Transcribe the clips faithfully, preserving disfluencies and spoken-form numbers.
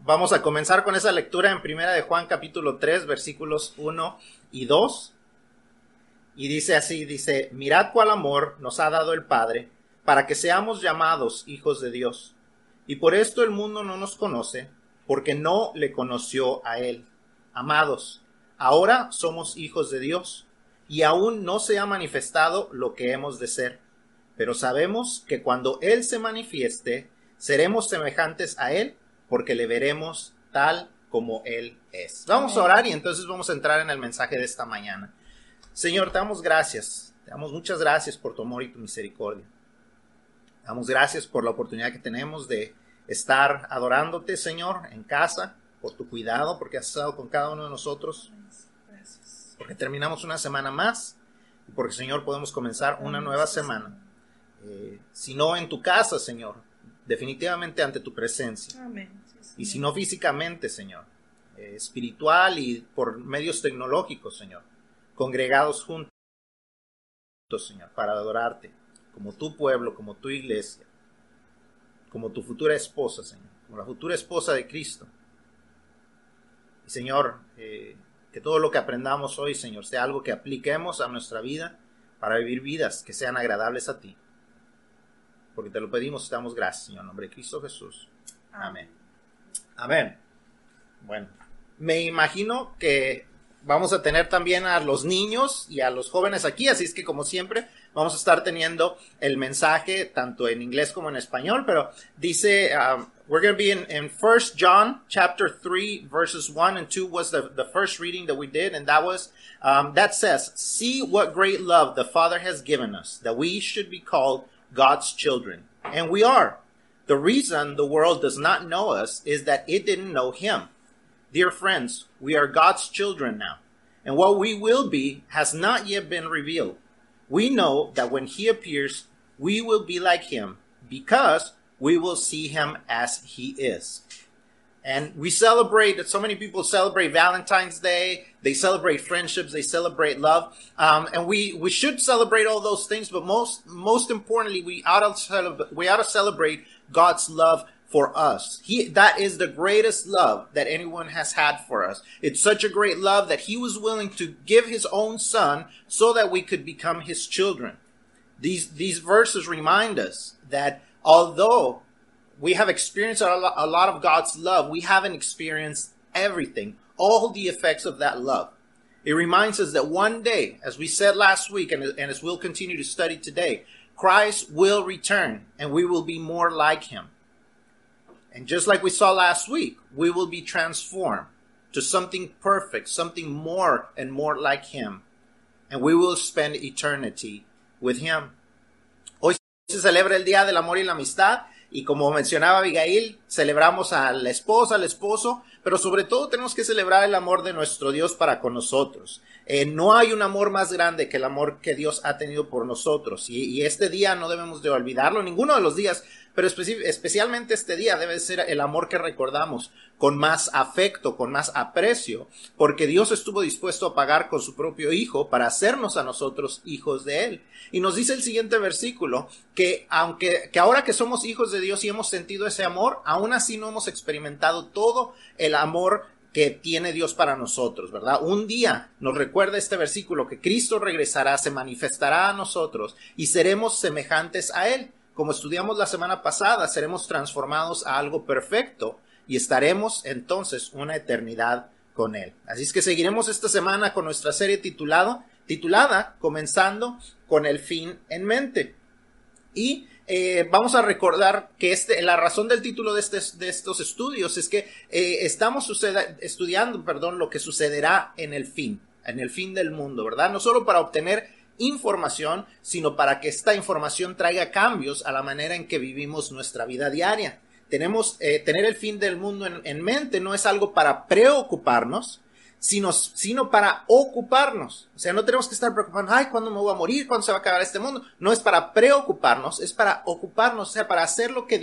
Vamos a comenzar con esa lectura en Primera de Juan capítulo tres, versículos uno y dos. Y dice así, dice, mirad cuál amor nos ha dado el Padre, para que seamos llamados hijos de Dios. Y por esto el mundo no nos conoce, porque no le conoció a Él. Amados, ahora somos hijos de Dios, y aún no se ha manifestado lo que hemos de ser. Pero sabemos que cuando Él se manifieste, seremos semejantes a Él, porque le veremos tal como Él es. Vamos a orar y entonces vamos a entrar en el mensaje de esta mañana. Señor, te damos gracias, te damos muchas gracias por tu amor y tu misericordia. Te damos gracias por la oportunidad que tenemos de estar adorándote, Señor, en casa, por tu cuidado, porque has estado con cada uno de nosotros. Gracias. Porque terminamos una semana más y porque, Señor, podemos comenzar una nueva semana. Eh, si no en tu casa, Señor, definitivamente ante tu presencia. Amén. Sí, y si no físicamente, Señor, eh, espiritual y por medios tecnológicos, Señor, congregados juntos, Señor, para adorarte, como tu pueblo, como tu iglesia, como tu futura esposa, Señor, como la futura esposa de Cristo. Y, Señor, eh, que todo lo que aprendamos hoy, Señor, sea algo que apliquemos a nuestra vida para vivir vidas que sean agradables a ti. Porque te lo pedimos y te damos gracias, Señor, en nombre de Cristo Jesús. Amén. Amén. Bueno, me imagino que vamos a tener también a los niños y a los jóvenes aquí, así es que como siempre vamos a estar teniendo el mensaje tanto en inglés como en español, pero dice, um, we're going to be in, in First John chapter three verses one and two was the, the first reading that we did, and that was, um, that says, see what great love the Father has given us, that we should be called God's children. And we are. The reason the world does not know us is that it didn't know Him. Dear friends, we are God's children now, and what we will be has not yet been revealed. We know that when He appears, we will be like Him, because we will see Him as He is. And we celebrate, so many people celebrate Valentine's Day, they celebrate friendships, they celebrate love, um, and we, we should celebrate all those things, but most most importantly, we ought to celebrate, we ought to celebrate God's love for us. He, that is the greatest love that anyone has had for us. It's such a great love that He was willing to give His own Son so that we could become His children. These, these verses remind us that although we have experienced a lot, a lot of God's love, we haven't experienced everything, all the effects of that love. It reminds us that one day, as we said last week, and, and as we'll continue to study today, Christ will return and we will be more like Him. And just like we saw last week, we will be transformed to something perfect, something more and more like Him. And we will spend eternity with Him. Hoy se celebra el Día del Amor y la Amistad. Y como mencionaba Abigail, celebramos a la esposa, al esposo, pero sobre todo tenemos que celebrar el amor de nuestro Dios para con nosotros. Eh, no hay un amor más grande que el amor que Dios ha tenido por nosotros. Y, y este día no debemos de olvidarlo, ninguno de los días, pero espe- especialmente este día debe ser el amor que recordamos con más afecto, con más aprecio, porque Dios estuvo dispuesto a pagar con su propio Hijo para hacernos a nosotros hijos de Él. Y nos dice el siguiente versículo, que aunque que ahora que somos hijos de Dios y hemos sentido ese amor, aún así no hemos experimentado todo el amor que tiene Dios para nosotros, ¿verdad? Un día nos recuerda este versículo que Cristo regresará, se manifestará a nosotros y seremos semejantes a Él. Como estudiamos la semana pasada, seremos transformados a algo perfecto y estaremos entonces una eternidad con Él. Así es que seguiremos esta semana con nuestra serie titulado, titulada Comenzando con el fin en mente. Y eh, vamos a recordar que este, la razón del título de, este, de estos estudios es que eh, estamos suceda, estudiando perdón, lo que sucederá en el fin, en el fin del mundo, ¿verdad? No solo para obtener información, sino para que esta información traiga cambios a la manera en que vivimos nuestra vida diaria. Tenemos, eh, tener el fin del mundo en, en mente no es algo para preocuparnos, sino, sino para ocuparnos. O sea, no tenemos que estar preocupados, ay, ¿cuándo me voy a morir? ¿Cuándo se va a acabar este mundo? No es para preocuparnos, es para ocuparnos, o sea, para hacer lo que Dios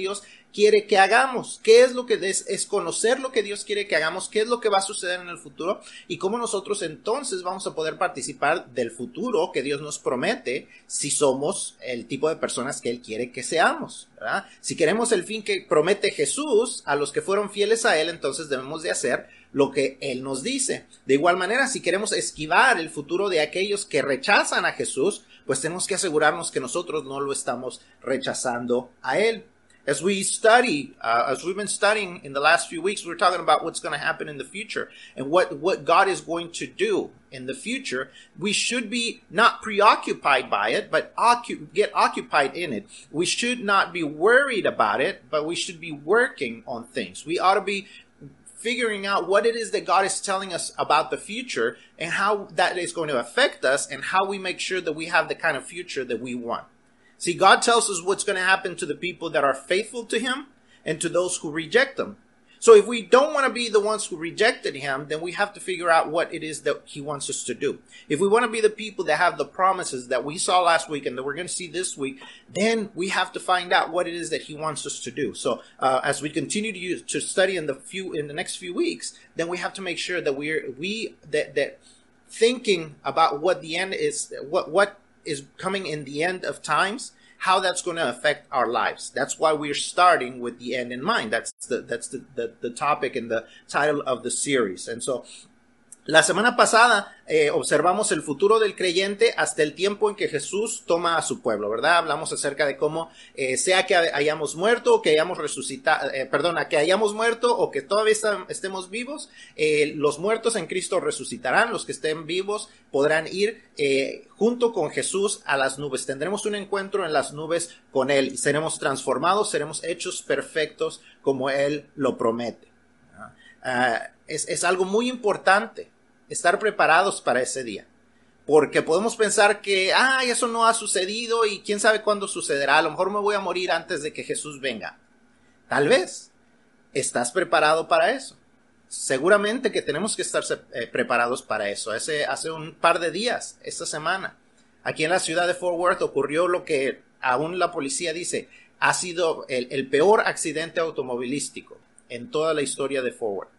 quiere que hagamos. ¿Qué es lo que es, es conocer lo que Dios quiere que hagamos? ¿Qué es lo que va a suceder en el futuro? Y cómo nosotros entonces vamos a poder participar del futuro que Dios nos promete si somos el tipo de personas que Él quiere que seamos, ¿verdad? Si queremos el fin que promete Jesús a los que fueron fieles a Él, entonces debemos de hacer lo que Él nos dice. De igual manera, si queremos esquivar el futuro de aquellos que rechazan a Jesús, pues tenemos que asegurarnos que nosotros no lo estamos rechazando a Él. As we study, uh, as we've been studying in the last few weeks, we're talking about what's going to happen in the future and what, what God is going to do in the future. We should be not preoccupied by it, but occu- get occupied in it. We should not be worried about it, but we should be working on things. We ought to be figuring out what it is that God is telling us about the future and how that is going to affect us and how we make sure that we have the kind of future that we want. See, God tells us what's going to happen to the people that are faithful to Him and to those who reject Him. So if we don't want to be the ones who rejected Him, then we have to figure out what it is that He wants us to do. If we want to be the people that have the promises that we saw last week and that we're going to see this week, then we have to find out what it is that He wants us to do. So uh, as we continue to use, to study in the few in the next few weeks, then we have to make sure that we're we that that thinking about what the end is, what what is coming in the end of times, how that's going to affect our lives. That's why we're starting with the end in mind. That's the that's the, the, the topic and the title of the series. And so, la semana pasada eh, observamos el futuro del creyente hasta el tiempo en que Jesús toma a su pueblo, ¿verdad? Hablamos acerca de cómo eh, sea que hayamos muerto o que hayamos resucitado, eh, perdona, que hayamos muerto o que todavía está, estemos vivos, eh, los muertos en Cristo resucitarán, los que estén vivos podrán ir eh, junto con Jesús a las nubes. Tendremos un encuentro en las nubes con Él y seremos transformados, seremos hechos perfectos como Él lo promete. Uh, es, es algo muy importante estar preparados para ese día, porque podemos pensar que, ah, eso no ha sucedido y quién sabe cuándo sucederá, a lo mejor me voy a morir antes de que Jesús venga. Tal vez, ¿estás preparado para eso? Seguramente que tenemos que estar eh, preparados para eso. Hace, hace un par de días, esta semana, aquí en la ciudad de Fort Worth ocurrió lo que aún la policía dice, ha sido el, el peor accidente automovilístico en toda la historia de Fort Worth.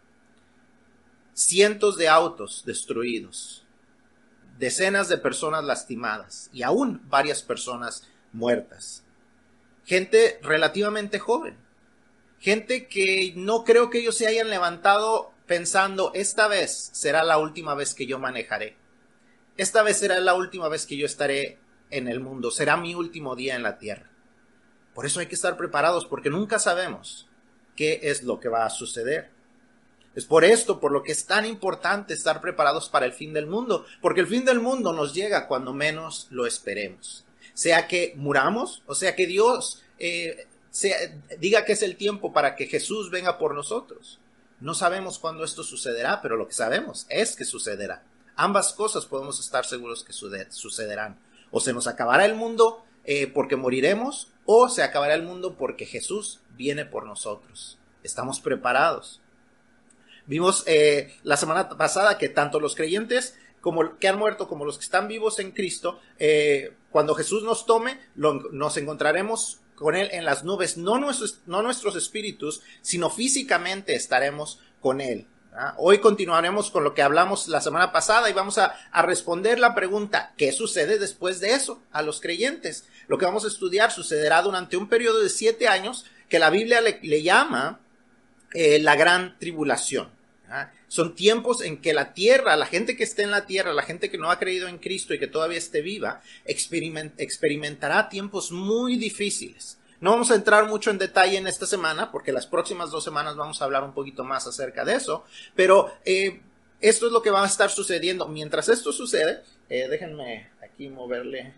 Cientos de autos destruidos, decenas de personas lastimadas y aún varias personas muertas. Gente relativamente joven, gente que no creo que ellos se hayan levantado pensando, esta vez será la última vez que yo manejaré. Esta vez será la última vez que yo estaré en el mundo, será mi último día en la tierra. Por eso hay que estar preparados porque nunca sabemos qué es lo que va a suceder. Es por esto, por lo que es tan importante estar preparados para el fin del mundo, porque el fin del mundo nos llega cuando menos lo esperemos. Sea que muramos, o sea que Dios eh, sea, diga que es el tiempo para que Jesús venga por nosotros. No sabemos cuándo esto sucederá, pero lo que sabemos es que sucederá. Ambas cosas podemos estar seguros que sucederán. O se nos acabará el mundo eh, porque moriremos, o se acabará el mundo porque Jesús viene por nosotros. Estamos preparados. Vimos eh, la semana pasada que tanto los creyentes como que han muerto como los que están vivos en Cristo, eh, cuando Jesús nos tome, lo, nos encontraremos con Él en las nubes, no nuestros, no nuestros espíritus, sino físicamente estaremos con Él. ¿Ah? Hoy continuaremos con lo que hablamos la semana pasada y vamos a, a responder la pregunta, ¿qué sucede después de eso a los creyentes? Lo que vamos a estudiar sucederá durante un periodo de siete años que la Biblia le, le llama eh, la gran tribulación. ¿Ah? Son tiempos en que la tierra, la gente que esté en la tierra, la gente que no ha creído en Cristo y que todavía esté viva, experiment, experimentará tiempos muy difíciles. No vamos a entrar mucho en detalle en esta semana, porque las próximas dos semanas vamos a hablar un poquito más acerca de eso, pero eh, esto es lo que va a estar sucediendo. Mientras esto sucede, eh, déjenme aquí moverle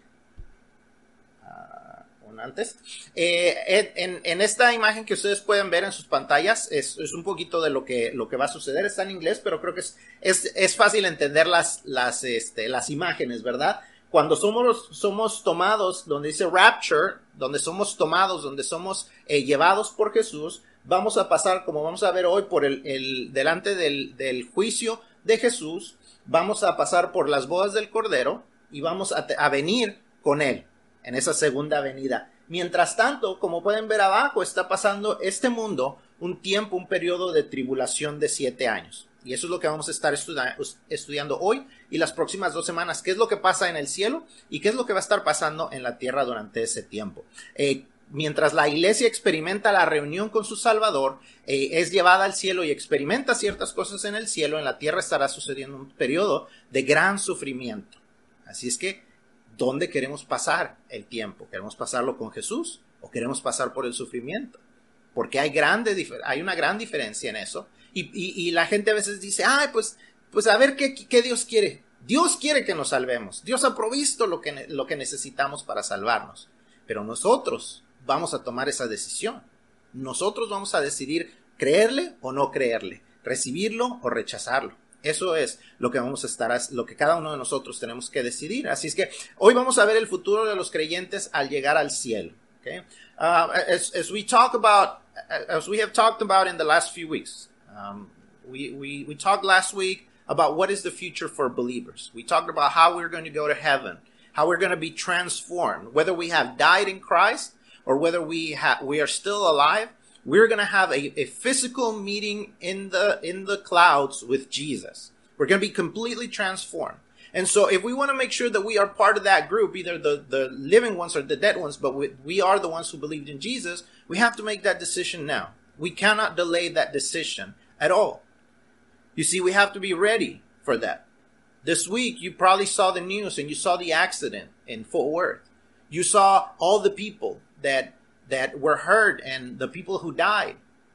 antes. Eh, en, en esta imagen que ustedes pueden ver en sus pantallas es, es un poquito de lo que, lo que va a suceder. Está en inglés, pero creo que es, es, es fácil entender las, las, este, las imágenes, ¿verdad? Cuando somos, somos tomados, donde dice rapture, donde somos tomados, donde somos eh, llevados por Jesús, vamos a pasar, como vamos a ver hoy, por el, el delante del, del juicio de Jesús, vamos a pasar por las bodas del Cordero y vamos a, a venir con Él en esa segunda venida. Mientras tanto, como pueden ver abajo, está pasando este mundo un tiempo, un periodo de tribulación de siete años. Y eso es lo que vamos a estar estudi- estudiando hoy y las próximas dos semanas. ¿Qué es lo que pasa en el cielo y qué es lo que va a estar pasando en la tierra durante ese tiempo? Eh, mientras la iglesia experimenta la reunión con su Salvador, eh, es llevada al cielo y experimenta ciertas cosas en el cielo, en la tierra estará sucediendo un periodo de gran sufrimiento. Así es que, ¿dónde queremos pasar el tiempo? ¿Queremos pasarlo con Jesús o queremos pasar por el sufrimiento? Porque hay, grande, hay una gran diferencia en eso. Y, y, y la gente a veces dice, ay, pues, pues a ver qué, qué Dios quiere. Dios quiere que nos salvemos. Dios ha provisto lo que, lo que necesitamos para salvarnos. Pero nosotros vamos a tomar esa decisión. Nosotros vamos a decidir creerle o no creerle, recibirlo o rechazarlo. Eso es lo que vamos a estar, lo que cada uno de nosotros tenemos que decidir. Así es que hoy vamos a ver el futuro de los creyentes al llegar al cielo. Okay? Uh, as, as we talk about, as we have talked about in the last few weeks, um, we, we, we talked last week about what is the future for believers. We talked about how we're going to go to heaven, how we're going to be transformed, whether we have died in Christ or whether we have, we are still alive. We're going to have a, a physical meeting in the, in the clouds with Jesus. We're going to be completely transformed. And so if we want to make sure that we are part of that group, either the, the living ones or the dead ones, but we, we are the ones who believed in Jesus, we have to make that decision now. We cannot delay that decision at all. You see, we have to be ready for that. This week, you probably saw the news and you saw the accident in Fort Worth. You saw all the people that that were hurt and the people who died.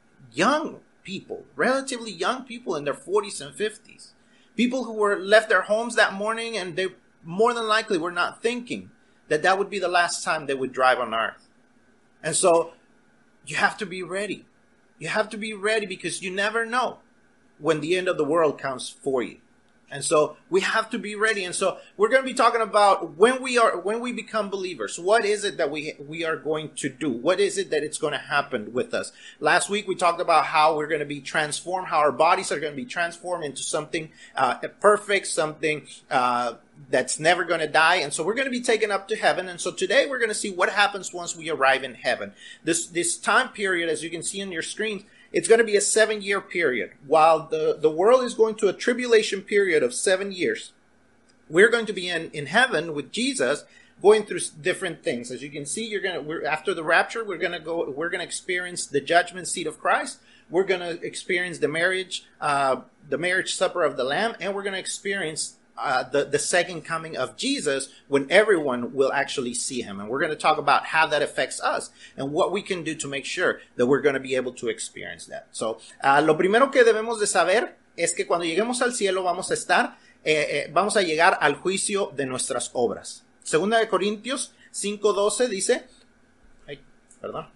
Young people, relatively young people in their forties and fifties. People who were left their homes that morning and they more than likely were not thinking that that would be the last time they would drive on earth. And so you have to be ready. You have to be ready because you never know when the end of the world comes for you. And so we have to be ready. And so we're going to be talking about when we are, when we become believers, what is it that we, we are going to do? What is it that it's going to happen with us? Last week, we talked about how we're going to be transformed, how our bodies are going to be transformed into something, uh, perfect, something, uh, that's never going to die. And so we're going to be taken up to heaven. And so today we're going to see what happens once we arrive in heaven. This, this time period, as you can see on your screens, it's going to be a seven-year period. While the, the world is going to a tribulation period of seven years, we're going to be in, in heaven with Jesus going through different things. As you can see, you're going to, we're, after the rapture, we're going to go, we're going to experience the judgment seat of Christ. We're going to experience the marriage, uh, the marriage supper of the Lamb, and we're going to experience Uh, the, the second coming of Jesus when everyone will actually see him. And we're going to talk about how that affects us and what we can do to make sure that we're going to be able to experience that. So, uh, lo primero que debemos de saber es que cuando lleguemos al cielo vamos a estar, eh, eh, vamos a llegar al juicio de nuestras obras. Segunda de Corintios cinco doce dice, ay, perdón.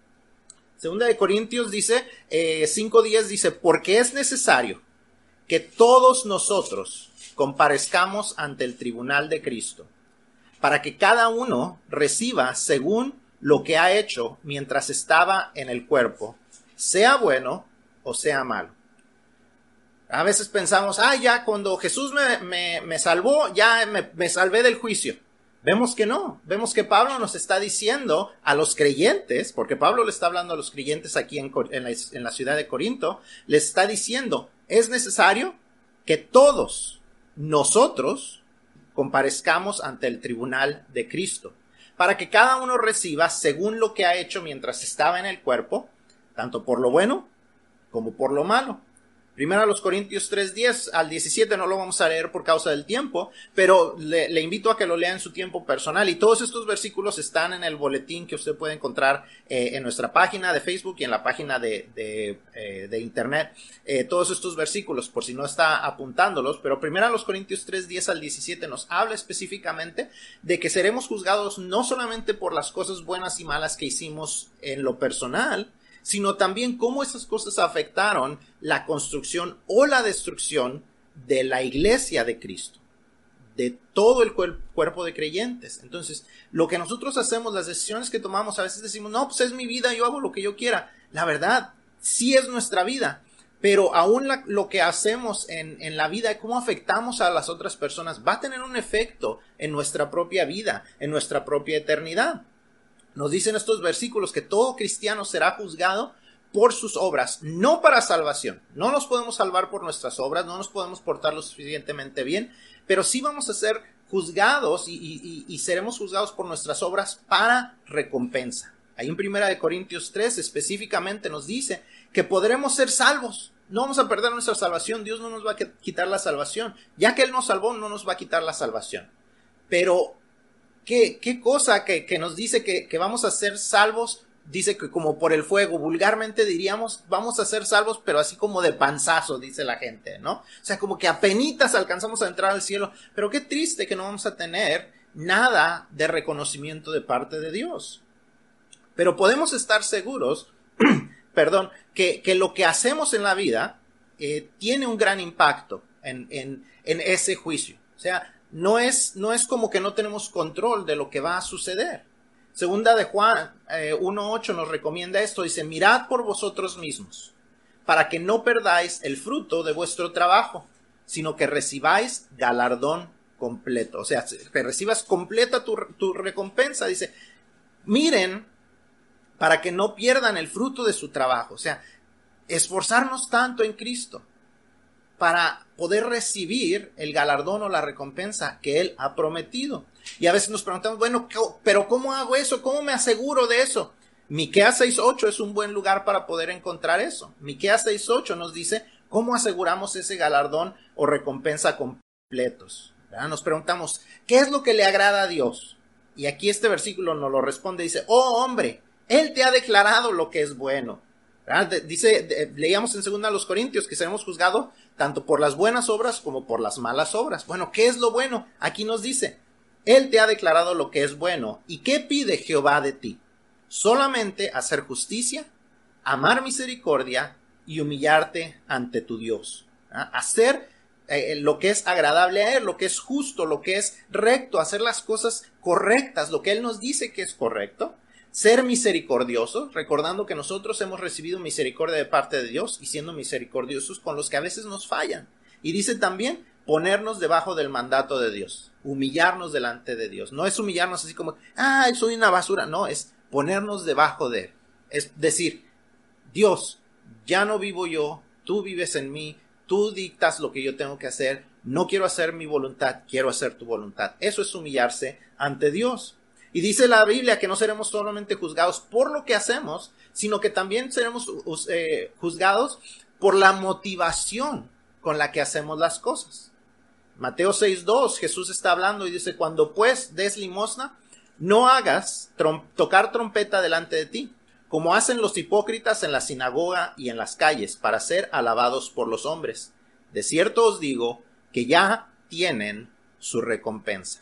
Segunda de Corintios dice, eh, cinco diez dice, porque es necesario que todos nosotros comparezcamos ante el tribunal de Cristo, para que cada uno reciba según lo que ha hecho mientras estaba en el cuerpo, sea bueno o sea malo. A veces pensamos, ah, ya cuando Jesús me, me, me salvó, ya me, me salvé del juicio. Vemos que no, vemos que Pablo nos está diciendo a los creyentes, porque Pablo le está hablando a los creyentes aquí en, en, la, en la ciudad de Corinto, les está diciendo, es necesario que todos nosotros comparezcamos ante el tribunal de Cristo, para que cada uno reciba según lo que ha hecho mientras estaba en el cuerpo, tanto por lo bueno como por lo malo. Primero a los Corintios tres diez al diecisiete no lo vamos a leer por causa del tiempo, pero le, le invito a que lo lea en su tiempo personal. Y todos estos versículos están en el boletín que usted puede encontrar eh, en nuestra página de Facebook y en la página de, de, eh, de Internet. Eh, todos estos versículos, por si no está apuntándolos. Pero primero a los Corintios tres diez al diecisiete nos habla específicamente de que seremos juzgados no solamente por las cosas buenas y malas que hicimos en lo personal, sino también cómo esas cosas afectaron la construcción o la destrucción de la iglesia de Cristo, de todo el cuer- cuerpo de creyentes. Entonces, lo que nosotros hacemos, las decisiones que tomamos, a veces decimos, no, pues es mi vida, yo hago lo que yo quiera. La verdad, sí es nuestra vida, pero aún la, lo que hacemos en, en la vida, cómo afectamos a las otras personas, va a tener un efecto en nuestra propia vida, en nuestra propia eternidad. Nos dicen estos versículos que todo cristiano será juzgado por sus obras, no para salvación. No nos podemos salvar por nuestras obras, no nos podemos portar lo suficientemente bien, pero sí vamos a ser juzgados y, y, y seremos juzgados por nuestras obras para recompensa. Ahí en Primera de Corintios tres específicamente nos dice que podremos ser salvos. No vamos a perder nuestra salvación, Dios no nos va a quitar la salvación. Ya que Él nos salvó, no nos va a quitar la salvación. Pero ¿Qué, qué cosa que, que nos dice que, que vamos a ser salvos? Dice que como por el fuego, vulgarmente diríamos, vamos a ser salvos, pero así como de panzazo, dice la gente, ¿no? O sea, como que apenitas alcanzamos a entrar al cielo, pero qué triste que no vamos a tener nada de reconocimiento de parte de Dios. Pero podemos estar seguros, perdón, que, que lo que hacemos en la vida eh, tiene un gran impacto en, en, en ese juicio. O sea, No es, no es como que no tenemos control de lo que va a suceder. Segunda de Juan eh, uno ocho nos recomienda esto. Dice, mirad por vosotros mismos, para que no perdáis el fruto de vuestro trabajo, sino que recibáis galardón completo. O sea, que recibas completa tu, tu recompensa. Dice, miren para que no pierdan el fruto de su trabajo. O sea, esforzarnos tanto en Cristo para poder recibir el galardón o la recompensa que Él ha prometido. Y a veces nos preguntamos, bueno, ¿pero cómo hago eso? ¿Cómo me aseguro de eso? Miqueas seis ocho es un buen lugar para poder encontrar eso. Miqueas seis ocho nos dice cómo aseguramos ese galardón o recompensa completos. ¿Verdad? Nos preguntamos, ¿qué es lo que le agrada a Dios? Y aquí este versículo nos lo responde, dice, oh hombre, Él te ha declarado lo que es bueno. ¿Verdad? Dice, de, leíamos en segunda a los Corintios que seremos juzgados tanto por las buenas obras como por las malas obras. Bueno, ¿qué es lo bueno? Aquí nos dice, Él te ha declarado lo que es bueno. ¿Y qué pide Jehová de ti? Solamente hacer justicia, amar misericordia y humillarte ante tu Dios. ¿Ah? Hacer eh, lo que es agradable a Él, lo que es justo, lo que es recto, hacer las cosas correctas, lo que Él nos dice que es correcto. Ser misericordioso, recordando que nosotros hemos recibido misericordia de parte de Dios y siendo misericordiosos con los que a veces nos fallan. Y dice también ponernos debajo del mandato de Dios, humillarnos delante de Dios. No es humillarnos así como, ah, soy una basura. No, es ponernos debajo de Él. Es decir, Dios, ya no vivo yo, tú vives en mí, tú dictas lo que yo tengo que hacer, no quiero hacer mi voluntad, quiero hacer tu voluntad. Eso es humillarse ante Dios. Y dice la Biblia que no seremos solamente juzgados por lo que hacemos, sino que también seremos eh, juzgados por la motivación con la que hacemos las cosas. Mateo seis dos, Jesús está hablando y dice, cuando pues des limosna, no hagas trom- tocar trompeta delante de ti, como hacen los hipócritas en la sinagoga y en las calles, para ser alabados por los hombres. De cierto os digo que ya tienen su recompensa.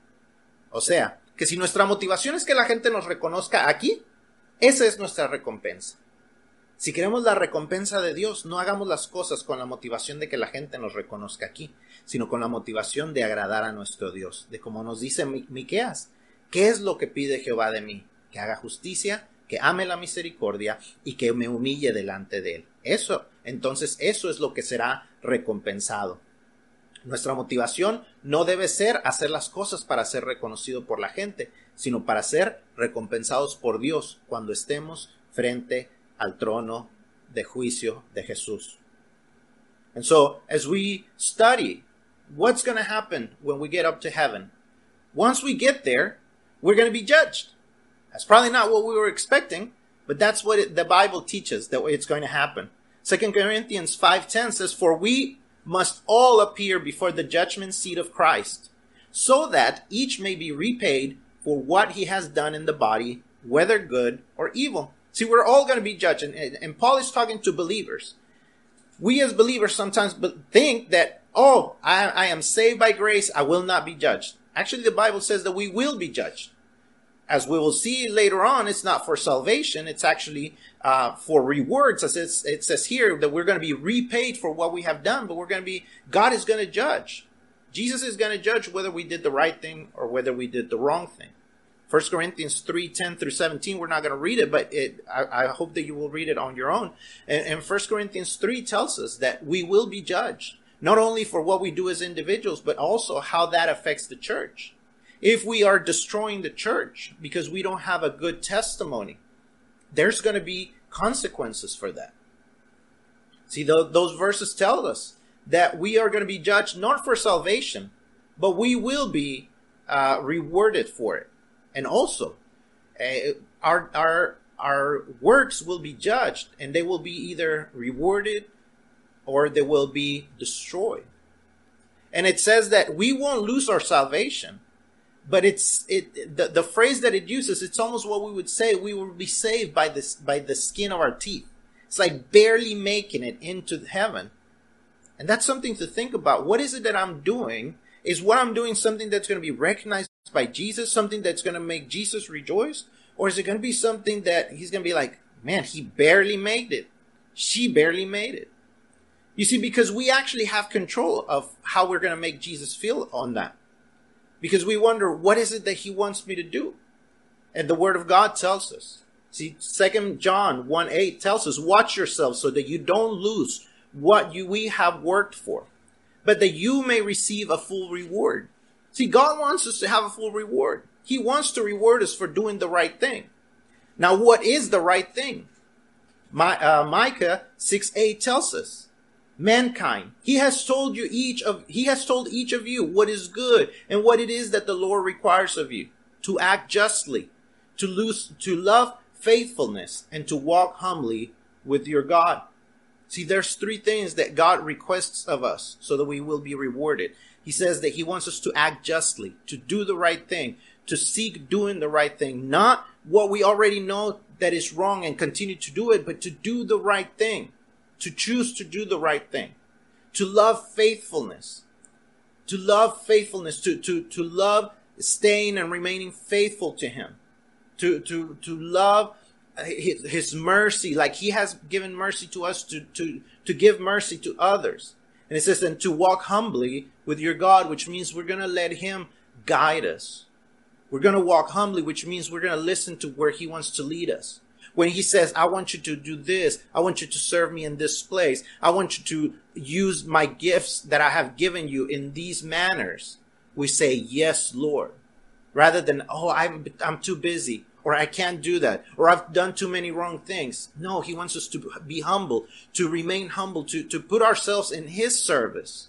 O sea, que si nuestra motivación es que la gente nos reconozca aquí, esa es nuestra recompensa. Si queremos la recompensa de Dios, no hagamos las cosas con la motivación de que la gente nos reconozca aquí, sino con la motivación de agradar a nuestro Dios, de como nos dice Miqueas, ¿qué es lo que pide Jehová de mí? Que haga justicia, que ame la misericordia y que me humille delante de Él. Eso, entonces, eso es lo que será recompensado. Nuestra motivación no debe ser hacer las cosas para ser reconocido por la gente, sino para ser recompensados por Dios cuando estemos frente al trono de juicio de Jesús. And so, as we study what's going to happen when we get up to heaven, once we get there, we're going to be judged. That's probably not what we were expecting, but that's what it, the Bible teaches, that it's going to happen. Second Corinthians five ten says, for we must all appear before the judgment seat of Christ, so that each may be repaid for what he has done in the body, whether good or evil. See, we're all going to be judged, and, and Paul is talking to believers. We as believers sometimes think that, oh, I, I am saved by grace, I will not be judged. Actually, the Bible says that we will be judged. As we will see later on, it's not for salvation, it's actually uh, for rewards. As it's, it says here that we're going to be repaid for what we have done, but we're going to be, God is going to judge. Jesus is going to judge whether we did the right thing or whether we did the wrong thing. First Corinthians three ten through seventeen, we're not going to read it, but it, I, I hope that you will read it on your own. And, and First Corinthians three tells us that we will be judged, not only for what we do as individuals, but also how that affects the church. if we are destroying the church because we don't have a good testimony, there's going to be consequences for that. See, th- those verses tell us that we are going to be judged not for salvation, but we will be uh, rewarded for it. And also, uh, our our our works will be judged, and they will be either rewarded or they will be destroyed. And it says that we won't lose our salvation, but it's it the, the phrase that it uses, it's almost what we would say, we will be saved by this by the skin of our teeth. It's like barely making it into heaven. And that's something to think about. What is it that I'm doing? Is what I'm doing something that's going to be recognized by Jesus, something that's going to make Jesus rejoice? Or is it going to be something that he's going to be like, man, he barely made it. She barely made it. You see, because we actually have control of how we're going to make Jesus feel on that. Because we wonder, what is it that he wants me to do? And the Word of God tells us. See, Second John one eight tells us, watch yourselves so that you don't lose what you we have worked for, but that you may receive a full reward. See, God wants us to have a full reward. He wants to reward us for doing the right thing. Now, what is the right thing? My, uh, Micah six eight tells us, mankind, he has told you each of, he has told each of you what is good and what it is that the Lord requires of you, to act justly, to lose, to love faithfulness, and to walk humbly with your God. See, there's three things that God requests of us so that we will be rewarded. He says that he wants us to act justly, to do the right thing, to seek doing the right thing, not what we already know that is wrong and continue to do it, but to do the right thing, to choose to do the right thing, to love faithfulness, to love faithfulness, to, to, to love staying and remaining faithful to him, to, to, to love his, his mercy, like he has given mercy to us, to, to, to give mercy to others. And it says, and to walk humbly with your God, which means we're going to let him guide us. We're going to walk humbly, which means we're going to listen to where he wants to lead us. When he says, I want you to do this, I want you to serve me in this place, I want you to use my gifts that I have given you in these manners, we say, yes, Lord. Rather than, oh, I'm, I'm too busy, or I can't do that, or I've done too many wrong things. No, he wants us to be humble, to remain humble, to, to put ourselves in his service.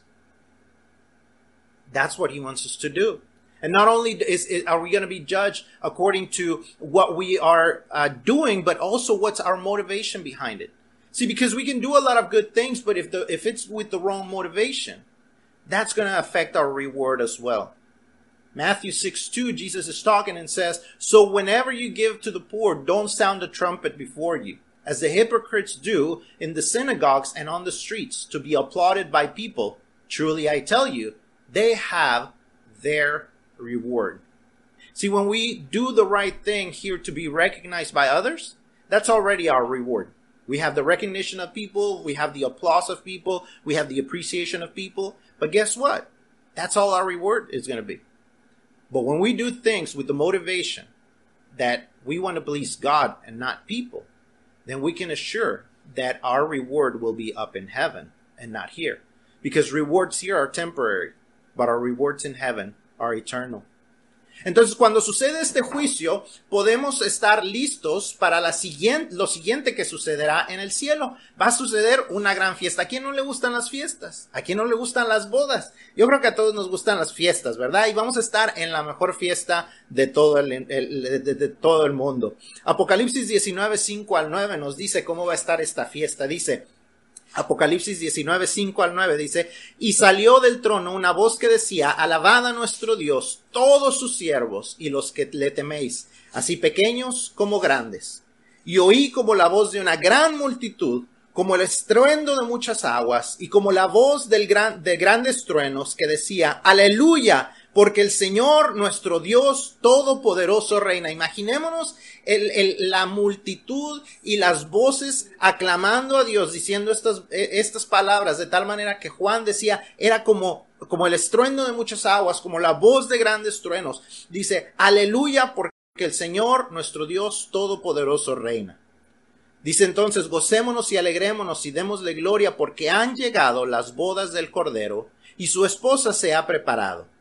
That's what he wants us to do. And not only is, is are we going to be judged according to what we are uh, doing, but also what's our motivation behind it. See, because we can do a lot of good things, but if the if it's with the wrong motivation, that's going to affect our reward as well. Matthew six two, Jesus is talking and says, so whenever you give to the poor, don't sound the trumpet before you, as the hypocrites do in the synagogues and on the streets, to be applauded by people. Truly I tell you, they have their reward. See, when we do the right thing here to be recognized by others, that's already our reward. We have the recognition of people, we have the applause of people, we have the appreciation of people. But guess what? That's all our reward is going to be. But when we do things with the motivation that we want to please God and not people, then we can assure that our reward will be up in heaven and not here. Because rewards here are temporary, but our rewards in heaven are eternal. Entonces, cuando sucede este juicio, podemos estar listos para la siguiente, lo siguiente que sucederá en el cielo. Va a suceder una gran fiesta. ¿A quién no le gustan las fiestas? ¿A quién no le gustan las bodas? Yo creo que a todos nos gustan las fiestas, ¿verdad? Y vamos a estar en la mejor fiesta de todo el, el de, de todo el mundo. Apocalipsis diecinueve, cinco al nueve nos dice cómo va a estar esta fiesta. Dice, Apocalipsis diecinueve, cinco al nueve dice, y salió del trono una voz que decía, alabad a nuestro Dios, todos sus siervos y los que le teméis, así pequeños como grandes. Y oí como la voz de una gran multitud, como el estruendo de muchas aguas, y como la voz del gran, de grandes truenos que decía, aleluya, porque el Señor, nuestro Dios Todopoderoso reina. Imaginémonos el, el, la multitud y las voces aclamando a Dios, diciendo estas, estas palabras, de tal manera que Juan decía, era como, como el estruendo de muchas aguas, como la voz de grandes truenos. Dice, aleluya, porque el Señor, nuestro Dios Todopoderoso reina. Dice entonces, gocémonos y alegrémonos y démosle gloria, porque han llegado las bodas del Cordero, y su esposa se ha preparado.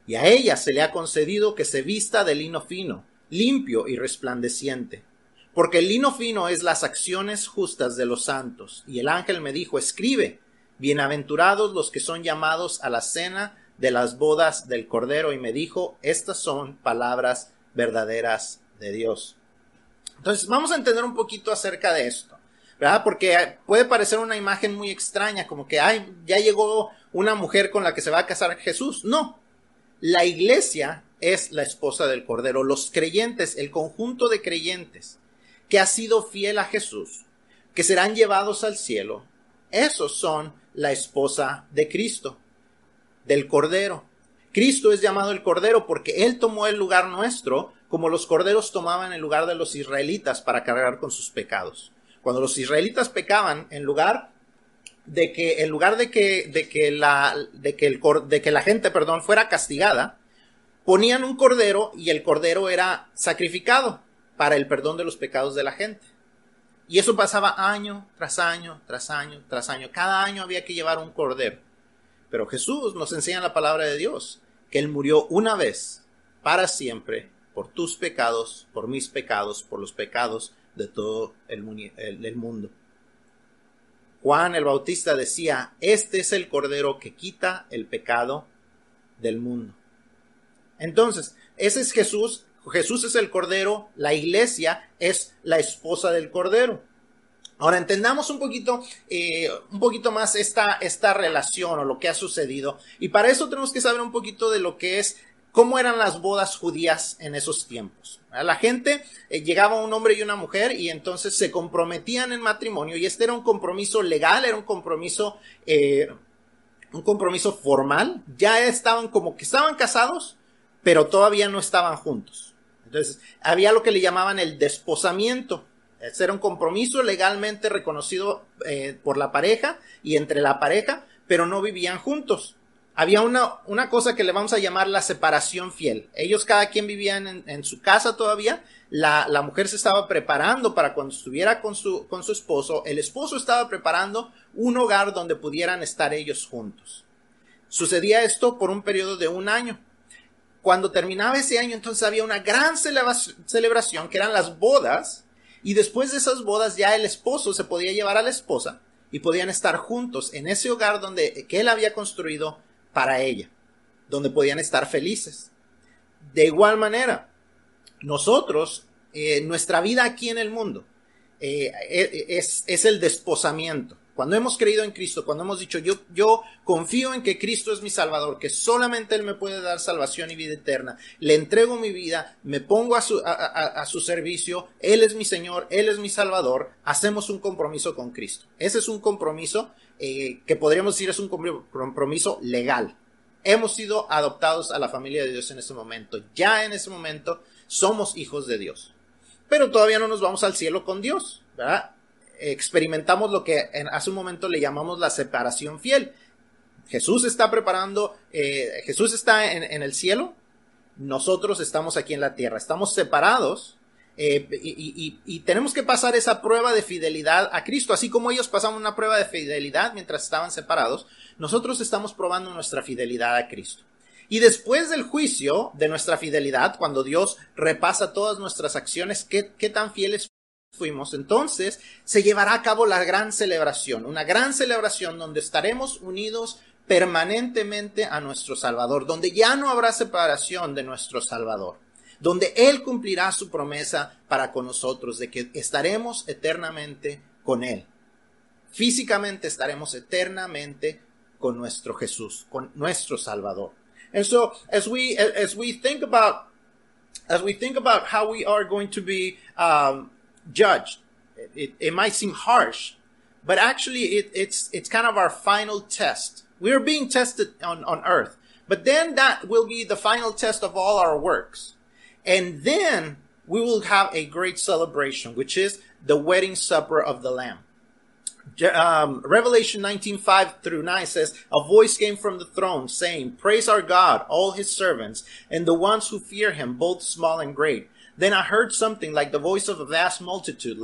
y a ella se le ha concedido que se vista de lino fino, limpio y resplandeciente. Porque el lino fino es las acciones justas de los santos. Y el ángel me dijo, escribe, bienaventurados los que son llamados a la cena de las bodas del Cordero. Y me dijo, estas son palabras verdaderas de Dios. Entonces vamos a entender un poquito acerca de esto, ¿verdad? Porque puede parecer una imagen muy extraña, como que ay, ya llegó una mujer con la que se va a casar Jesús. No, la iglesia es la esposa del Cordero. Los creyentes, el conjunto de creyentes que ha sido fiel a Jesús, que serán llevados al cielo, esos son la esposa de Cristo, del Cordero. Cristo es llamado el Cordero porque Él tomó el lugar nuestro, como los corderos tomaban el lugar de los israelitas para cargar con sus pecados. Cuando los israelitas pecaban, en lugar de que, en lugar de que, de que la, de que el, de que la gente, perdón, fuera castigada, ponían un cordero y el cordero era sacrificado para el perdón de los pecados de la gente. Y eso pasaba año tras año, tras año, tras año. Cada año había que llevar un cordero. Pero Jesús nos enseña en la palabra de Dios que Él murió una vez, para siempre, por tus pecados, por mis pecados, por los pecados de todo el, el, el mundo. Juan el Bautista decía, este es el Cordero que quita el pecado del mundo. Entonces, ese es Jesús. Jesús es el Cordero, la iglesia es la esposa del Cordero. Ahora entendamos un poquito, eh, un poquito más esta, esta relación o lo que ha sucedido. Y para eso tenemos que saber un poquito de lo que es, cómo eran las bodas judías en esos tiempos. A la gente eh, llegaba un hombre y una mujer y entonces se comprometían en matrimonio. Y este era un compromiso legal, era un compromiso, eh, un compromiso formal. Ya estaban como que estaban casados, pero todavía no estaban juntos. Entonces, había lo que le llamaban el desposamiento. Ese era un compromiso legalmente reconocido eh, por la pareja y entre la pareja, pero no vivían juntos. Había una, una cosa que le vamos a llamar la separación fiel. Ellos cada quien vivían en, en su casa todavía. La, la mujer se estaba preparando para cuando estuviera con su, con su esposo. El esposo estaba preparando un hogar donde pudieran estar ellos juntos. Sucedía esto por un periodo de un año. Cuando terminaba ese año, entonces había una gran celebración, que eran las bodas, y después de esas bodas ya el esposo se podía llevar a la esposa y podían estar juntos en ese hogar donde, que él había construido para ella, donde podían estar felices. De igual manera, nosotros, eh, nuestra vida aquí en el mundo, eh, es, es el desposamiento. Cuando hemos creído en Cristo, cuando hemos dicho, yo, yo confío en que Cristo es mi Salvador, que solamente Él me puede dar salvación y vida eterna, le entrego mi vida, me pongo a su, a, a, a su servicio, Él es mi Señor, Él es mi Salvador, hacemos un compromiso con Cristo. Ese es un compromiso eh, que podríamos decir es un compromiso legal. Hemos sido adoptados a la familia de Dios en ese momento. Ya en ese momento somos hijos de Dios. Pero todavía no nos vamos al cielo con Dios, ¿verdad? Experimentamos lo que en, hace un momento le llamamos la separación fiel. Jesús está preparando, eh, Jesús está en, en el cielo, nosotros estamos aquí en la tierra, estamos separados eh, y, y, y tenemos que pasar esa prueba de fidelidad a Cristo, así como ellos pasaban una prueba de fidelidad mientras estaban separados, nosotros estamos probando nuestra fidelidad a Cristo. Y después del juicio de nuestra fidelidad, cuando Dios repasa todas nuestras acciones, ¿qué, qué tan fieles fuimos? Entonces se llevará a cabo la gran celebración, una gran celebración donde estaremos unidos permanentemente a nuestro Salvador, donde ya no habrá separación de nuestro Salvador, donde Él cumplirá su promesa para con nosotros de que estaremos eternamente con Él. Físicamente estaremos eternamente con nuestro Jesús, con nuestro Salvador. And so as we as we think about as we think about how we are going to be um judged, it, it might seem harsh, but actually it, it's it's kind of our final test. We are being tested on, on earth, but then that will be the final test of all our works. And then we will have a great celebration, which is the wedding supper of the Lamb. Um, Revelation nineteen, five through nine says, a voice came from the throne saying, praise our God, all his servants, and the ones who fear him, both small and great. Then I heard something like the voice of a vast multitude, like the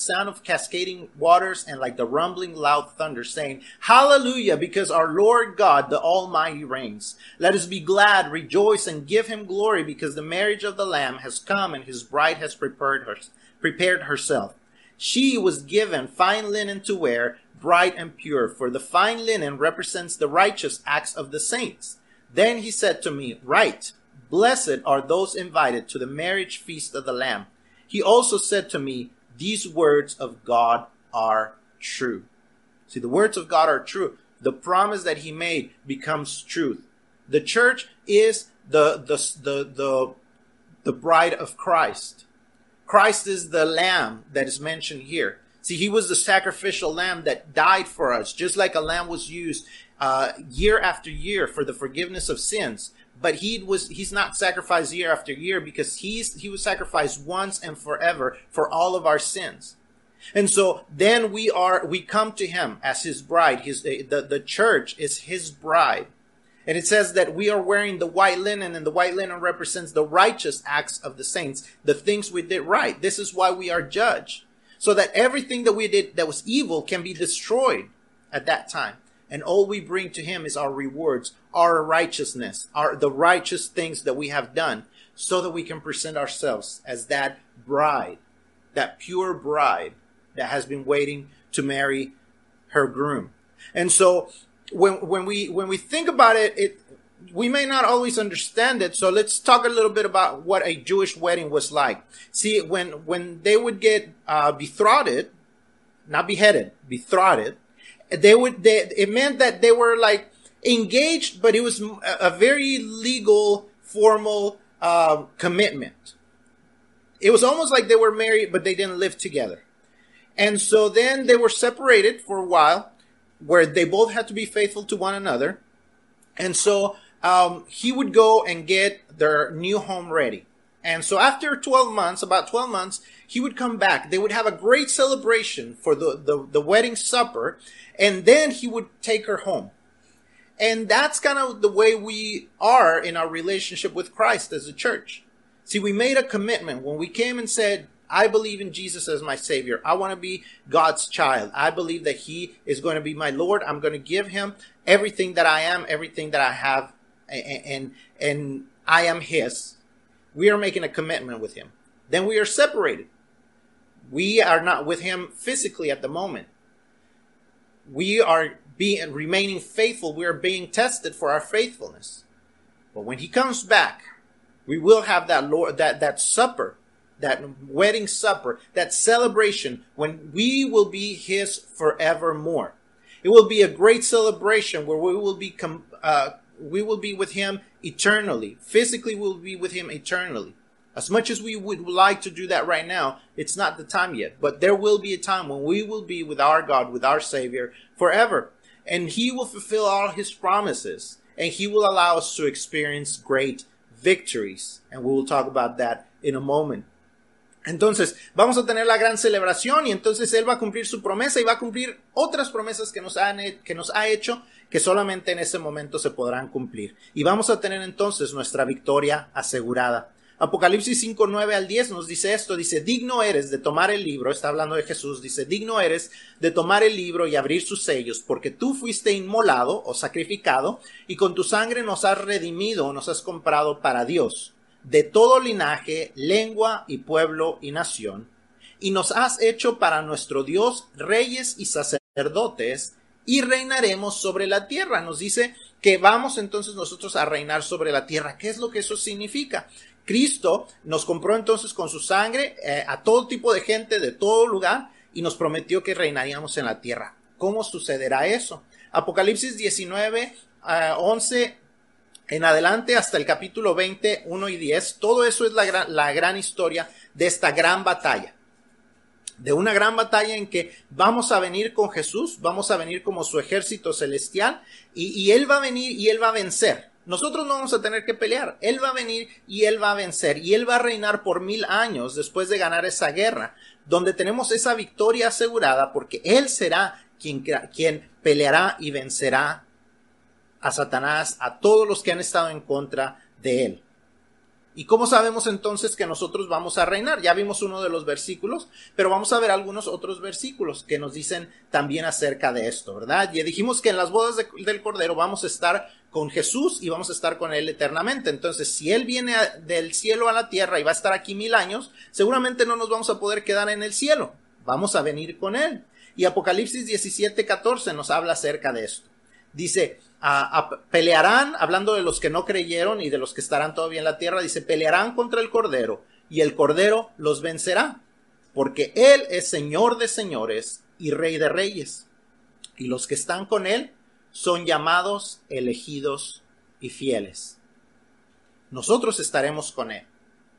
sound of cascading waters and like the rumbling loud thunder, saying, Hallelujah, because our Lord God, the Almighty, reigns. Let us be glad, rejoice, and give him glory, because the marriage of the Lamb has come, and his bride has prepared her, prepared herself. She was given fine linen to wear, bright and pure, for the fine linen represents the righteous acts of the saints. Then he said to me, Write, blessed are those invited to the marriage feast of the Lamb. He also said to me, These words of God are true. See, the words of God are true. The promise that he made becomes truth. The church is the, the, the, the, the bride of Christ. Christ is the lamb that is mentioned here. See, he was the sacrificial lamb that died for us, just like a lamb was used uh, year after year for the forgiveness of sins. But he was, he's not sacrificed year after year because he's, he was sacrificed once and forever for all of our sins. And so then we are, we come to him as his bride. His, the, the church is his bride. And it says that we are wearing the white linen, and the white linen represents the righteous acts of the saints, the things we did right. This is why we are judged. So that everything that we did that was evil can be destroyed at that time. And all we bring to him is our rewards, our righteousness, our the righteous things that we have done, so that we can present ourselves as that bride, that pure bride that has been waiting to marry her groom. And so when when we when we think about it, it we may not always understand it. So let's talk a little bit about what a Jewish wedding was like. See, when when they would get uh, betrothed, not beheaded, betrothed, they would they, it meant that they were like engaged, but it was a very legal, formal uh, commitment. It was almost like they were married, but they didn't live together. And so then they were separated for a while, where they both had to be faithful to one another. And so um, he would go and get their new home ready. And so after twelve months, about twelve months, he would come back. They would have a great celebration for the, the, the wedding supper. And then he would take her home. And that's kind of the way we are in our relationship with Christ as a church. See, we made a commitment when we came and said, I believe in Jesus as my Savior. I want to be God's child. I believe that he is going to be my Lord. I'm going to give him everything that I am, everything that I have, and, and, and I am his. We are making a commitment with him. Then we are separated. We are not with him physically at the moment. We are being remaining faithful. We are being tested for our faithfulness. But when he comes back, we will have that Lord, that, that supper, that wedding supper, that celebration when we will be his forevermore. It will be a great celebration where we will be, uh, we will be with him eternally. Physically, we'll be with him eternally. As much as we would like to do that right now, it's not the time yet. But there will be a time when we will be with our God, with our Savior forever. And he will fulfill all his promises. And he will allow us to experience great victories. And we will talk about that in a moment. Entonces, vamos a tener la gran celebración y entonces él va a cumplir su promesa y va a cumplir otras promesas que nos, han, que nos ha hecho que solamente en ese momento se podrán cumplir. Y vamos a tener entonces nuestra victoria asegurada. Apocalipsis cinco, nueve al diez nos dice esto, dice, digno eres de tomar el libro, está hablando de Jesús, dice, digno eres de tomar el libro y abrir sus sellos, porque tú fuiste inmolado o sacrificado y con tu sangre nos has redimido o nos has comprado para Dios, de todo linaje, lengua y pueblo y nación, y nos has hecho para nuestro Dios reyes y sacerdotes, y reinaremos sobre la tierra. Nos dice que vamos entonces nosotros a reinar sobre la tierra. ¿Qué es lo que eso significa? Cristo nos compró entonces con su sangre eh, a todo tipo de gente de todo lugar y nos prometió que reinaríamos en la tierra. ¿Cómo sucederá eso? Apocalipsis diecinueve, uh, once en adelante hasta el capítulo veinte, uno y diez. Todo eso es la gran, la gran historia de esta gran batalla. De una gran batalla en que vamos a venir con Jesús, vamos a venir como su ejército celestial y, y Él va a venir y Él va a vencer. Nosotros no vamos a tener que pelear. Él va a venir y Él va a vencer. Y Él va a reinar por mil años después de ganar esa guerra, donde tenemos esa victoria asegurada porque Él será quien, quien peleará y vencerá a Satanás, a todos los que han estado en contra de Él. ¿Y cómo sabemos entonces que nosotros vamos a reinar? Ya vimos uno de los versículos, pero vamos a ver algunos otros versículos que nos dicen también acerca de esto, ¿verdad? Ya dijimos que en las bodas de, del Cordero vamos a estar con Jesús y vamos a estar con Él eternamente. Entonces, si Él viene a, del cielo a la tierra y va a estar aquí mil años, seguramente no nos vamos a poder quedar en el cielo. Vamos a venir con Él. Y Apocalipsis diecisiete catorce nos habla acerca de esto. Dice, a, a, pelearán, hablando de los que no creyeron y de los que estarán todavía en la tierra, dice, pelearán contra el Cordero y el Cordero los vencerá, porque Él es Señor de señores y Rey de reyes. Y los que están con Él son llamados, elegidos y fieles. Nosotros estaremos con Él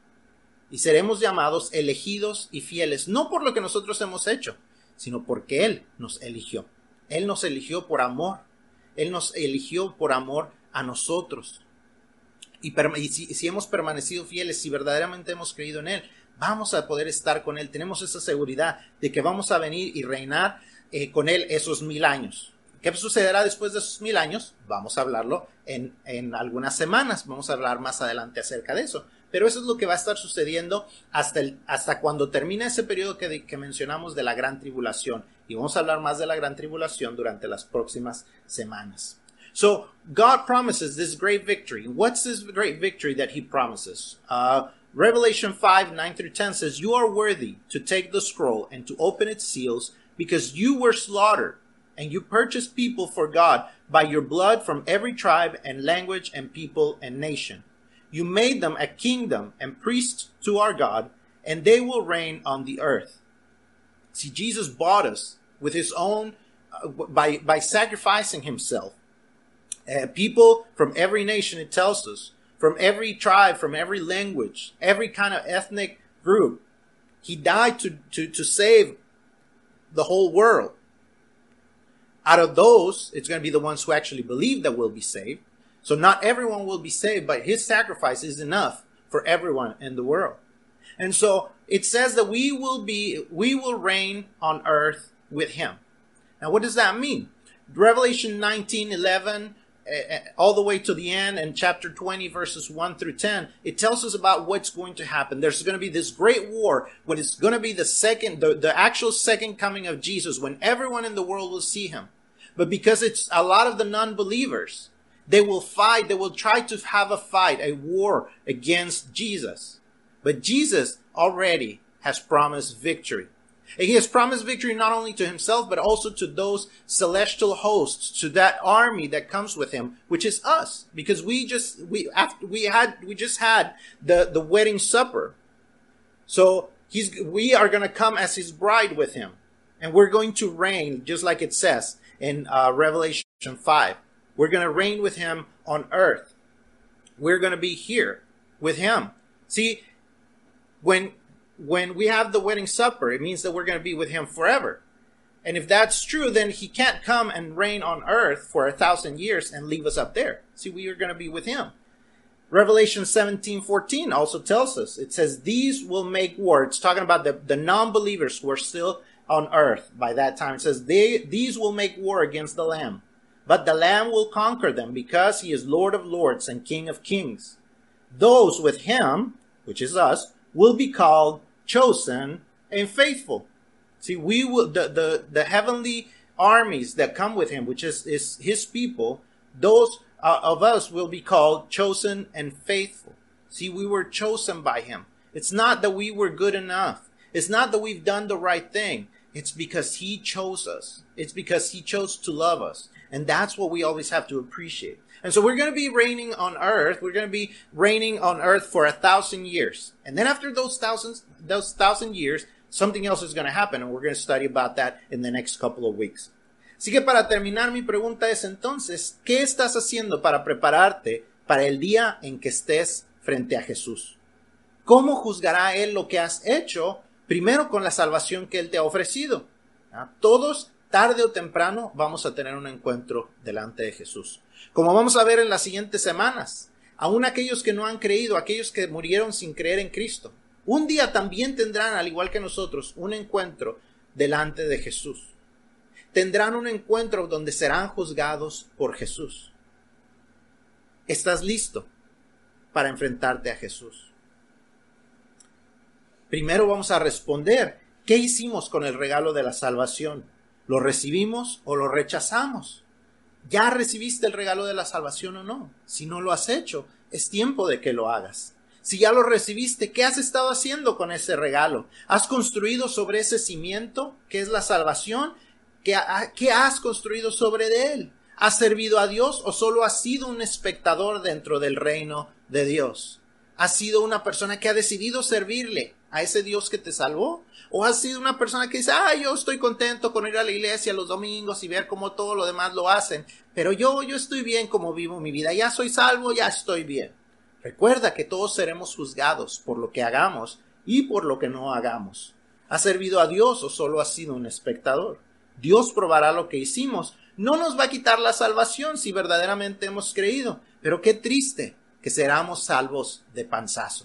y seremos llamados, elegidos y fieles, no por lo que nosotros hemos hecho, sino porque Él nos eligió. Él nos eligió por amor. Él nos eligió por amor a nosotros. Y, y si, si hemos permanecido fieles, si verdaderamente hemos creído en Él, vamos a poder estar con Él. Tenemos esa seguridad de que vamos a venir y reinar eh, con Él esos mil años. ¿Qué sucederá después de esos mil años? Vamos a hablarlo en, en algunas semanas. Vamos a hablar más adelante acerca de eso. Pero eso es lo que va a estar sucediendo hasta, el, hasta cuando termine ese periodo que, que mencionamos de la gran tribulación. Y vamos a hablar más de la gran tribulación durante las próximas semanas. So, God promises this great victory. What's this great victory that He promises? Uh, Revelation five, nine through ten says, "You are worthy to take the scroll and to open its seals, because you were slaughtered, and you purchased people for God by your blood from every tribe and language and people and nation. You made them a kingdom and priests to our God, and they will reign on the earth." See, Jesus bought us with His own, uh, by, by sacrificing Himself. Uh, people from every nation, it tells us, from every tribe, from every language, every kind of ethnic group. He died to, to, to save the whole world. Out of those, it's going to be the ones who actually believe that will be saved. So not everyone will be saved, but His sacrifice is enough for everyone in the world. And so it says that we will be, we will reign on earth with Him. Now, what does that mean? Revelation nineteen eleven, uh, all the way to the end, and chapter twenty, verses one through ten, it tells us about what's going to happen. There's going to be this great war, when it's going to be the second, the, the actual second coming of Jesus, when everyone in the world will see Him. But because it's a lot of the non-believers, they will fight, they will try to have a fight, a war against Jesus. But Jesus already has promised victory. And He has promised victory not only to Himself, but also to those celestial hosts, to that army that comes with Him, which is us. Because we just, we, after, we had, we just had the, the wedding supper. So he's, we are going to come as His bride with Him. And we're going to reign, just like it says in uh, Revelation five. We're going to reign with Him on earth. We're going to be here with Him. See, when when we have the wedding supper, it means that we're going to be with Him forever. And if that's true, then He can't come and reign on earth for a thousand years and leave us up there. See, we are going to be with Him. Revelation seventeen fourteen also tells us, it says, "These will make war." It's talking about the, the non-believers who are still on earth by that time. It says, they, "These will make war against the Lamb. But the Lamb will conquer them, because He is Lord of lords and King of kings. Those with Him," which is us, "will be called chosen and faithful." See, we will, the, the, the heavenly armies that come with Him, which is, is His people, those uh, of us will be called chosen and faithful. See, we were chosen by Him. It's not that we were good enough. It's not that we've done the right thing. It's because He chose us. It's because He chose to love us. And that's what we always have to appreciate. And so we're going to be reigning on earth. We're going to be reigning on earth for a thousand years. And then after those thousands, those thousand years, something else is going to happen. And we're going to study about that in the next couple of weeks. Así que para terminar, mi pregunta es entonces, ¿qué estás haciendo para prepararte para el día en que estés frente a Jesús? ¿Cómo juzgará Él lo que has hecho? Primero con la salvación que Él te ha ofrecido. ¿Ah? Todos, tarde o temprano, vamos a tener un encuentro delante de Jesús. Como vamos a ver en las siguientes semanas, aún aquellos que no han creído, aquellos que murieron sin creer en Cristo, un día también tendrán, al igual que nosotros, un encuentro delante de Jesús. Tendrán un encuentro donde serán juzgados por Jesús. ¿Estás listo? para enfrentarte a Jesús? Primero vamos a responder, ¿qué hicimos con el regalo de la salvación? ¿Lo recibimos o lo rechazamos? ¿Ya recibiste el regalo de la salvación o no? Si no lo has hecho, es tiempo de que lo hagas. Si ya lo recibiste, ¿qué has estado haciendo con ese regalo? ¿Has construido sobre ese cimiento que es la salvación? ¿Qué, qué has construido sobre él? ¿Has servido a Dios o solo has sido un espectador dentro del reino de Dios? ¿Has sido una persona que ha decidido servirle a ese Dios que te salvó? ¿O has sido una persona que dice, ah, yo estoy contento con ir a la iglesia los domingos y ver cómo todo lo demás lo hacen, pero yo, yo estoy bien como vivo mi vida, ya soy salvo, ya estoy bien? Recuerda que todos seremos juzgados por lo que hagamos y por lo que no hagamos. ¿Has servido a Dios o solo has sido un espectador? Dios probará lo que hicimos. No nos va a quitar la salvación si verdaderamente hemos creído, pero qué triste que seramos salvos de panzazo.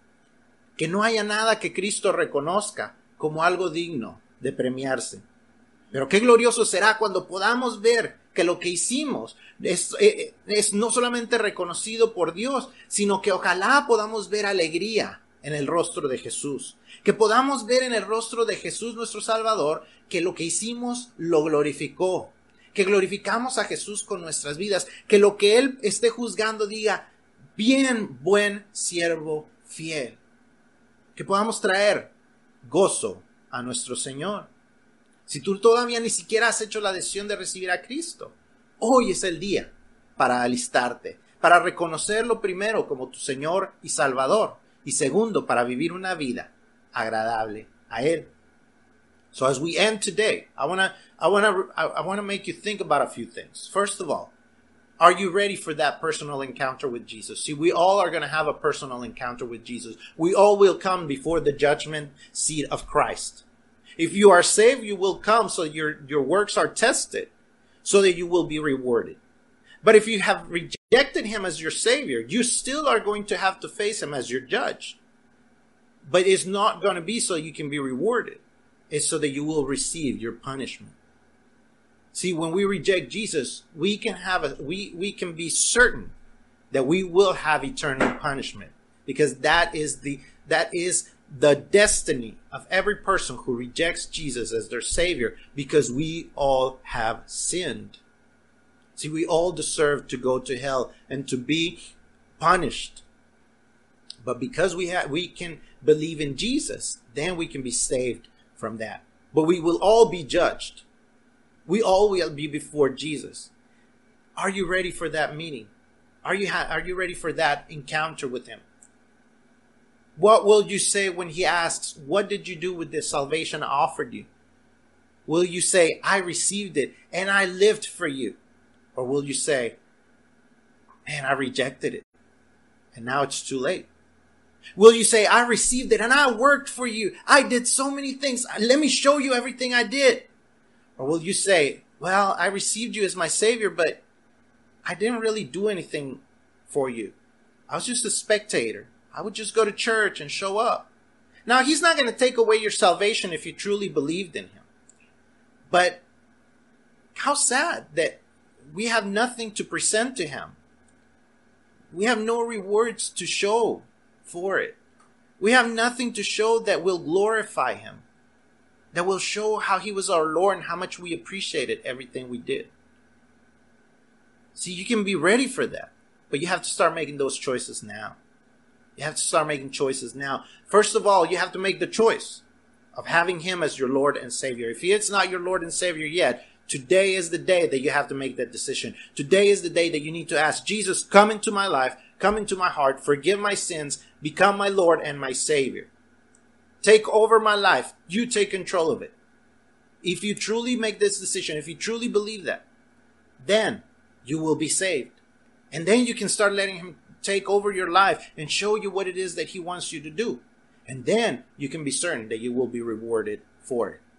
Que no haya nada que Cristo reconozca como algo digno de premiarse. Pero qué glorioso será cuando podamos ver que lo que hicimos es, es, es no solamente reconocido por Dios, sino que ojalá podamos ver alegría en el rostro de Jesús. Que podamos ver en el rostro de Jesús nuestro Salvador que lo que hicimos lo glorificó. Que glorificamos a Jesús con nuestras vidas. Que lo que Él esté juzgando diga, bien, buen siervo fiel. Que podamos traer gozo a nuestro Señor. Si tú todavía ni siquiera has hecho la decisión de recibir a Cristo, hoy es el día para alistarte, para reconocerlo primero como tu Señor y Salvador, y segundo, para vivir una vida agradable a Él. So as we end today, I want to I want to I want to make you think about a few things. First of all, are you ready for that personal encounter with Jesus? See, we all are going to have a personal encounter with Jesus. We all will come before the judgment seat of Christ. If you are saved, you will come so your, your works are tested, so that you will be rewarded. But if you have rejected Him as your Savior, you still are going to have to face Him as your judge. But it's not going to be so you can be rewarded. It's so that you will receive your punishment. See, when we reject Jesus, we can have a, we, we can be certain that we will have eternal punishment, because that is the, that is the destiny of every person who rejects Jesus as their Savior, because we all have sinned. See, we all deserve to go to hell and to be punished. But because we have, we can believe in Jesus, then we can be saved from that. But we will all be judged. We all will be before Jesus. Are you ready for that meeting? Are you ha- are you ready for that encounter with Him? What will you say when He asks, what did you do with the salvation I offered you? Will you say, I received it and I lived for you? Or will you say, man, I rejected it and now it's too late? Will you say, I received it and I worked for you. I did so many things. Let me show you everything I did. Or will you say, well, I received you as my Savior, but I didn't really do anything for you. I was just a spectator. I would just go to church and show up. Now, He's not going to take away your salvation if you truly believed in Him. But how sad that we have nothing to present to Him. We have no rewards to show for it. We have nothing to show that will glorify Him, that will show how He was our Lord and how much we appreciated everything we did. See, you can be ready for that, but you have to start making those choices now. You have to start making choices now. First of all, you have to make the choice of having Him as your Lord and Savior. If He is not your Lord and Savior yet, today is the day that you have to make that decision. Today is the day that you need to ask, Jesus, come into my life, come into my heart, forgive my sins, become my Lord and my Savior. Take over my life. You take control of it. If you truly make this decision, if you truly believe that, then you will be saved. And then you can start letting Him take over your life and show you what it is that He wants you to do. And then you can be certain that you will be rewarded for it.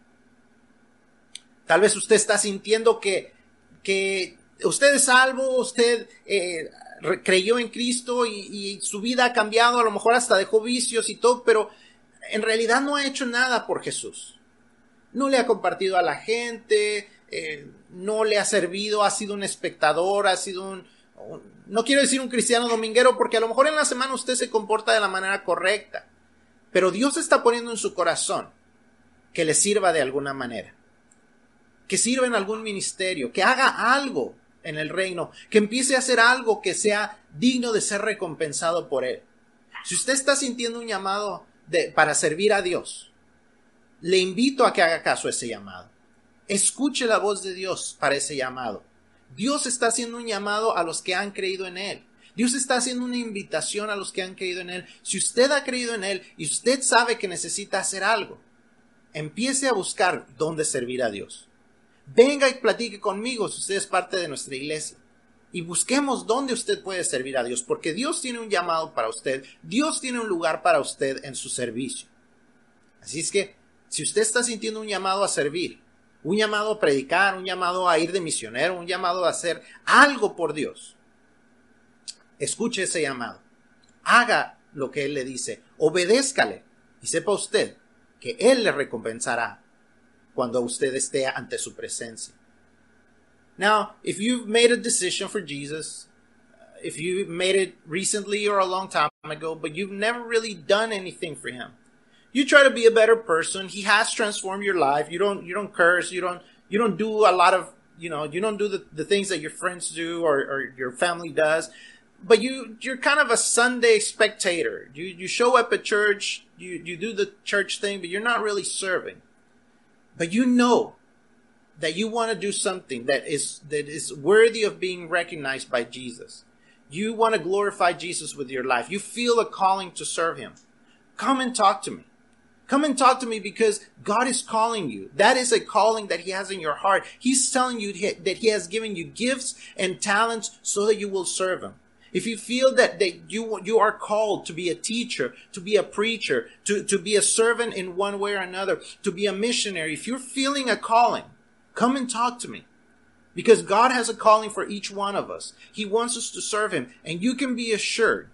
Tal vez usted está sintiendo que, que usted es salvo, usted eh, creyó en Cristo y, y su vida ha cambiado, a lo mejor hasta dejó vicios y todo, pero en realidad no ha hecho nada por Jesús. No le ha compartido a la gente, eh, no le ha servido, ha sido un espectador, ha sido un, No quiero decir un cristiano dominguero, porque a lo mejor en la semana usted se comporta de la manera correcta, pero Dios está poniendo en su corazón que le sirva de alguna manera, que sirva en algún ministerio, que haga algo en el reino, que empiece a hacer algo que sea digno de ser recompensado por él. Si usted está sintiendo un llamado de, para servir a Dios, le invito a que haga caso a ese llamado. Escuche la voz de Dios para ese llamado. Dios está haciendo un llamado a los que han creído en Él. Dios está haciendo una invitación a los que han creído en Él. Si usted ha creído en Él y usted sabe que necesita hacer algo, empiece a buscar dónde servir a Dios. Venga y platique conmigo si usted es parte de nuestra iglesia. Y busquemos dónde usted puede servir a Dios, porque Dios tiene un llamado para usted. Dios tiene un lugar para usted en su servicio. Así es que, si usted está sintiendo un llamado a servir, un llamado a predicar, un llamado a ir de misionero, un llamado a hacer algo por Dios, escuche ese llamado. Haga lo que Él le dice. Obedézcale. Y sepa usted que Él le recompensará cuando usted esté ante su presencia. Now, if you've made a decision for Jesus, if you made it recently or a long time ago, but you've never really done anything for Him, you try to be a better person. He has transformed your life. You don't, you don't curse. You don't, you don't do a lot of, you know, you don't do the, the things that your friends do or, or your family does. But you, you're kind of a Sunday spectator. You, you show up at church. You, you do the church thing, but you're not really serving. But you know that you want to do something that is, that is worthy of being recognized by Jesus. You want to glorify Jesus with your life. You feel a calling to serve Him. Come and talk to me. Come and talk to me because God is calling you. That is a calling that He has in your heart. He's telling you that He has given you gifts and talents so that you will serve Him. If you feel that, that you, you are called to be a teacher, to be a preacher, to, to be a servant in one way or another, to be a missionary, if you're feeling a calling, come and talk to me. Because God has a calling for each one of us. He wants us to serve Him. And you can be assured,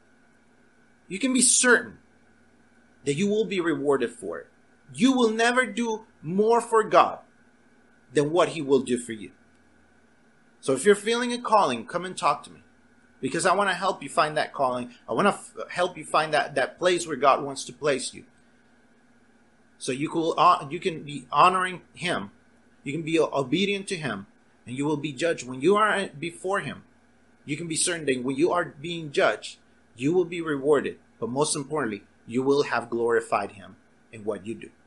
you can be certain that you will be rewarded for it. You will never do more for God than what He will do for you. So if you're feeling a calling, come and talk to me. Because I want to help you find that calling. I want to f- help you find that, that place where God wants to place you. So you can, uh, you can be honoring Him. You can be obedient to Him. And you will be judged. When you are before Him, you can be certain that when you are being judged, you will be rewarded. But most importantly, you will have glorified Him in what you do.